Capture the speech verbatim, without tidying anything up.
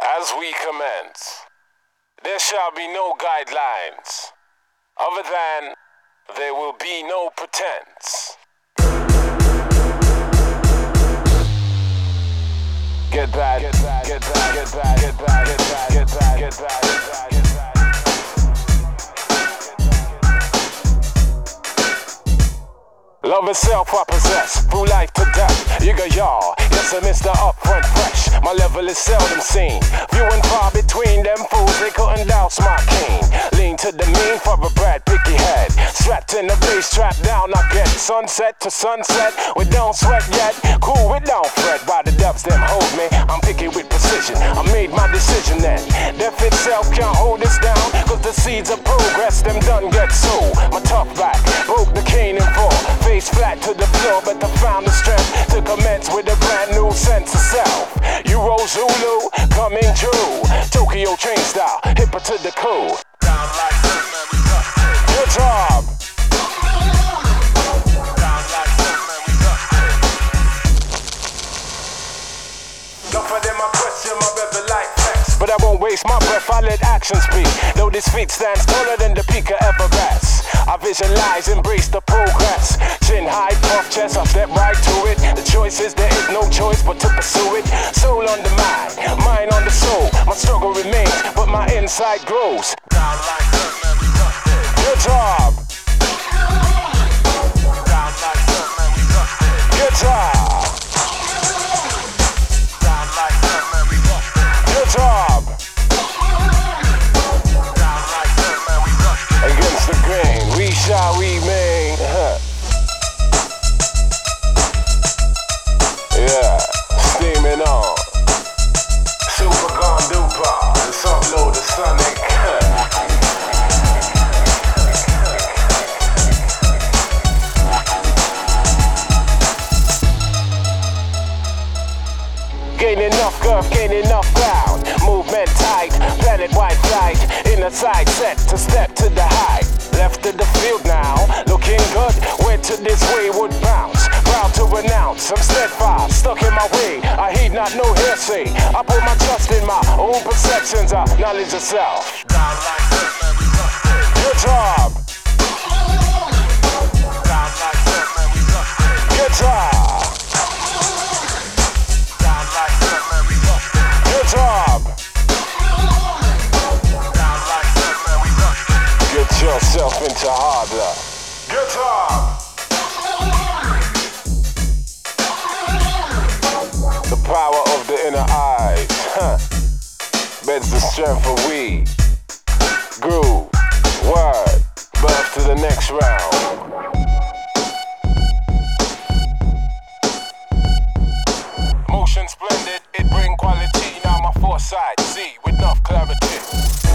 As we commence, there shall be no guidelines, other than there will be no pretense. Get back, get back, get back, get back, get back, get back, get back, get back, get back, get back. Love itself I possess, through life to death. You got y'all, yes I'm Mister Upfront Fresh. My level is seldom seen, few and far between them fools, they couldn't douse my cane. Lean to the mean for a Brad Picky head, strapped in the face, strapped down I get. Sunset to sunset, we don't sweat yet. Cool, we don't fret, by the depths them hold me. I'm picky with precision, I made my decision then. Death itself can't hold us down, cause the seeds of progress them done get sold. My tough back, broke the cane in four. Face flat to the floor, but I found the strength to commence with a brand new sense of self. Euro Zulu, coming true. Tokyo train style, hipper to the cool. Down like good job. Down like Enough of them I question my rebel like flex, but I won't waste my breath, I let action speak. Though this feat stands taller than the peak of Everest, I visualize, embrace the progress. Chin high, puff chest, I step right to it. The choice is there is no choice but to pursue it. Soul on the mind, mind on the soul. My struggle remains, but my inside grows. Good job. Good job. Good job. Against the grain, we shall remain. Huh. Yeah, steaming on. Super Gun Duper, let's upload the Sonic. Gain enough girth, gain enough ground. Movement tight, planet-wide flight. In a side set to step to the height. Left to the field now, looking good. Went to this wayward bounce. Proud to renounce, I'm steadfast, stuck in my way. I heed not no hearsay. I put my trust in my own perceptions of knowledge of self. Good job. Good job. Good job. Get yourself into hard luck. Good job. The power of the inner eyes, huh? Beds the strength of we. Groove, word, birth to the next round. Motion splendid, it bring quality. Now my foresight, see with enough clarity.